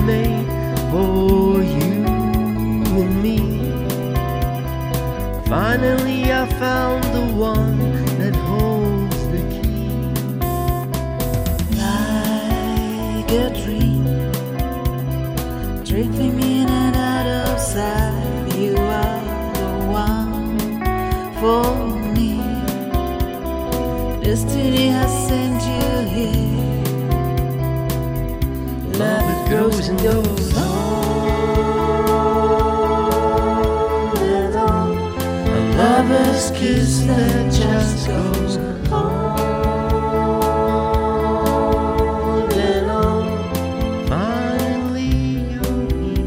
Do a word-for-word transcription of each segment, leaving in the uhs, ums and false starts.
made for you and me. Finally I found the one that holds the key. Like a dream, drifting in and out of sight, you are the one for me. Destiny has sent you here. Love, it grows and goes on and on. A lover's kiss that just goes on and on. Finally you're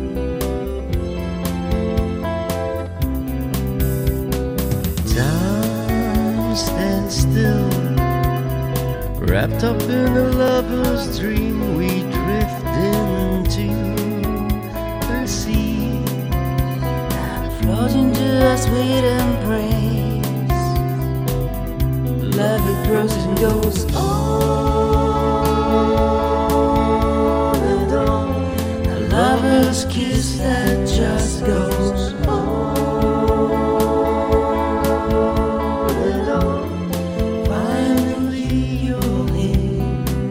here. Time stands still, wrapped up in a lover's dream. We drift into the sea and float into a sweet embrace. Love, it grows and goes on and on. A lover's kiss that just goes on and on. Finally you're here.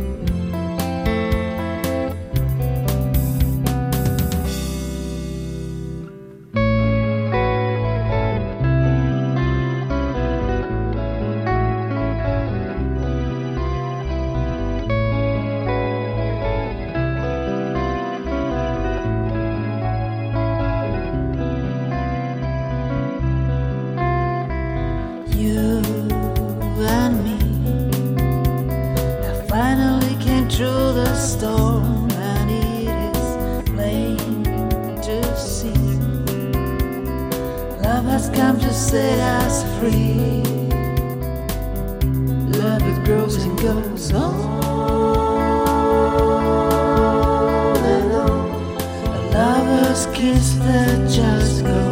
You and me have finally came through the storm, and it is plain to see. Love has come to set us free. Love, it grows and goes on and on. A lover's kiss that just goes